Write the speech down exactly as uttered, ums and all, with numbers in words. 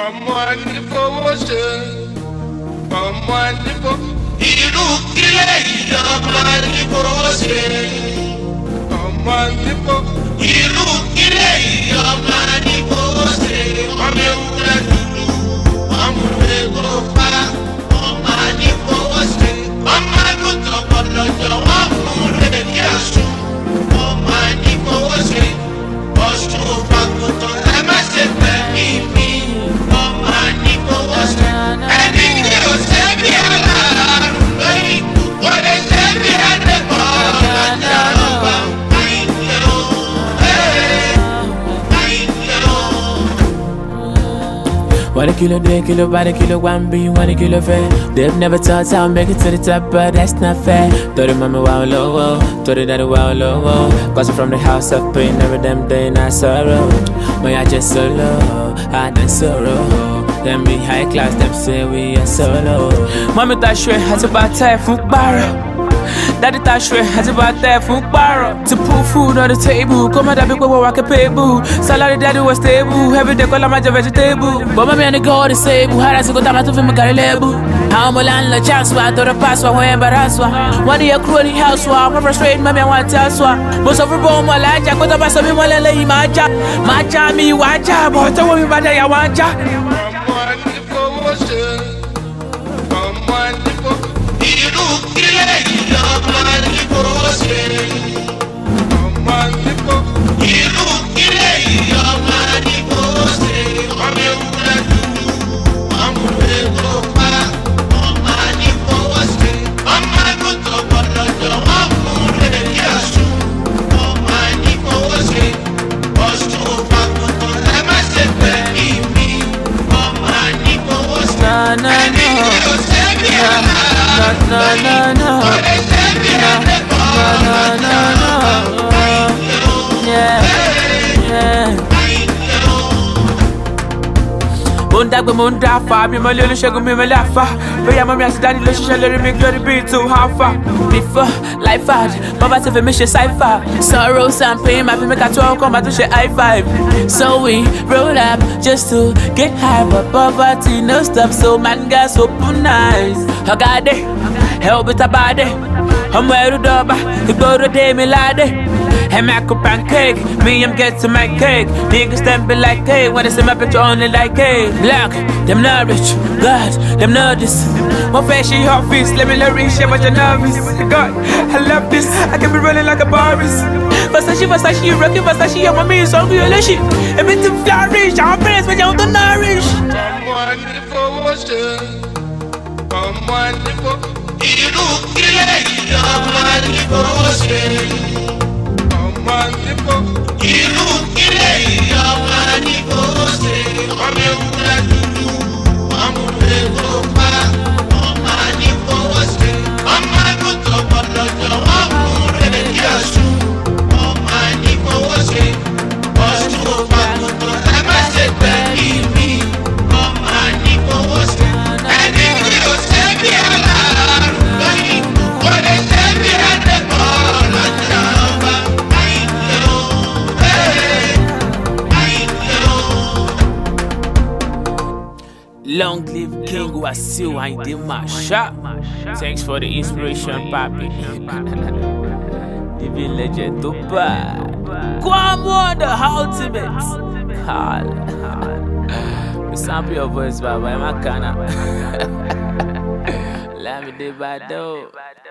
ọmọ ní fowó ṣe ọmọ ní fowó. Irú kílẹ̀ yìí ọmọ ní fowó ṣe ọmọ ní fowó. Irú kílẹ̀ yìí ọmọ ní fowó ṣe ọmọ ewúrẹ́ dúdú ọmọ ewúrẹ́ pa ọmọ ní fowó ṣe ọmọ àgùntàn bọ̀lọ̀jọ̀ ọmọ rẹ̀ ní àṣù ọmọ ní fowó ṣe ọ̀ṣun òfàgùntàn ẹ má ṣe pẹ̀ mí mi ọmọ ní fowó ṣe ẹni tí ó ṣe bí aláàrùn lórí kò lè ṣe bí adébọ̀ ọ̀làjà ọba àìyé o àìyé o. One kilo, two kilo, one kilo, one B, one kilo fair. They've never thought I'll make it to the top, but that's not fair. Told him mama wow low, told her daddy wow low. Cause I'm from the house of pain, every damn day not sorrow. My I just solo, I done sorrow. Them be high class, them say we are solo. Mommy that shred has about time for barrel. Daddy that shred has about time for barrel. To put food on the table, come out that big boy I can pay boo. Salary daddy was stable, every day call my vegetable. But mommy and the girl the same, how does it go down to film carry label? How my landlord chance why I thought a pass why I embarrass why. One day I crew the house why I'm frustrated, mommy I want to tell why. Most of the bone my life, I got up by some people lay my job. My job me watch job, but tell me about that I want job. Irú kílẹ̀ yìí ọmọ ní fowó ṣe ọmọ ní fowó. Irú kílẹ̀ yìí ọmọ ní fowó ṣe ọmọ ewúrẹ́ dúdú ọmọ ewúrẹ́ pa ọmọ ní fowó ṣe ọmọ àgùntàn bọ̀lọ̀jọ̀ ọmọ rẹ̀ ní àṣù ọmọ ní fowó ṣe ọ̀ṣun òfàgùntàn ẹ má ṣe pẹ̀ mí mi ọmọ ní fowó ṣe ẹni tí ó ṣe bí aláàrùn. No, no, no, no, no, no, no, no, yeah, yeah. Mondagbe mondafa, mi mo lelu ṣẹ́gun mi mo lafa. Bóyá mami àti daddy ló ṣiṣẹ́ lórí mi glory be to how far. Before life hard, baba ti fi mi ṣe cipher. Sorrows and pain, my fi make a twelve come back to ṣe high five. So we roll up just to get high, but poverty no stop, so man gas open eyes. Ọ̀gádé, help it abade. Ọmọ ẹrú dọ́ba, ìgboro dé mi ládé. Hey, Mac pancake, me I'm getting my cake. Niggas them be like hey, when they see my picture only like hey. Black, them not rich, God, them not this. My face she hot face, let me learn shit but you nervous. God, I love this, I can be running like a Boris. Versace, Versace, you rockin' Versace, I'm a me, so I'm gonna shit. Everything flourish, I'm friends, but you don't nourish. Ọmọ ní fowó ṣe, ọmọ ní fowó. Irú kílẹ̀ yìí ọmọ ní fowó ṣe. Irú kílẹ̀ yìí ọmọ ní fowó ṣe ọmọ ewúrẹ́ dúdú ọmọ ewúrẹ́ pa ọmọ ní fowó ṣe ọmọ àgùntàn bọ̀lọ̀jọ̀ ọmọ rẹ̀ ní àṣù ọmọ ní fowó ṣe ọ̀ṣun òfàgùntàn ẹ má ṣe tẹ̀lé mi ọmọ ní fowó ṣe ẹni tí ó ṣe bí aláàrùn lórí kò lè ṣe bí adébọ̀ ọ̀làjà ọba. Long live King Wasiu and the Masha. Thanks for the inspiration, Papi. Living legend to bad. Kwamo the ultimate. Call. We sample your voice, Baba. I'm a canna. Let me do bad though.